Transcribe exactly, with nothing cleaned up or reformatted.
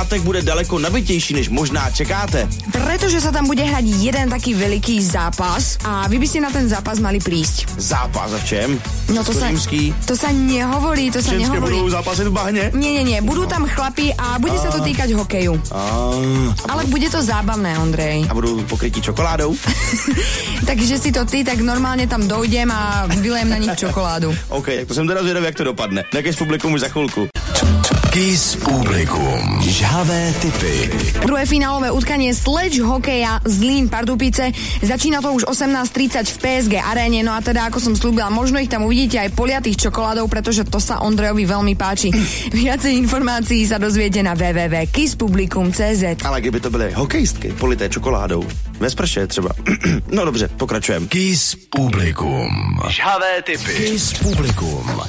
pátek bude daleko nabitější, než možná čekáte. Pretože sa tam bude hrať jeden taký veľký zápas a vy by ste na ten zápas mali prísť. Zápas a v čem? No to sa, to sa nehovorí, to sa Ženské nehovorí. budú zápasiť v bahne? Nie, nie, nie, budú tam chlapi a bude a... sa to týkať hokeju. A... Ale bude to zábavné, Ondrej. A budú pokrytí čokoládou? Takže si to ty, tak normálne tam dojdem a vylejem na nich čokoládu. OK, tak to jsem teda zvědavý, jak to dopadne. Kiss Publikum už za chvilku. Kiss Publikum. Žhavé tipy. Druhé finálové utkanie Sledge hokeja Zlín Pardubice. Začína to už osemnásť tridsať v pé es gé aréne, no a teda ako som slúbila, možno ich tam uvidíte aj poliatých čokoládou, pretože to sa Ondrejovi veľmi páči. Viacej informácií sa dozviete na w w w bodka kiss publikum bodka c z. Ale kdyby to byly hokejistky polité čokoládou, ve sprše třeba. No dobře, pokračujeme. Kiss Publikum. Žhavé tipy. Kiss Publikum.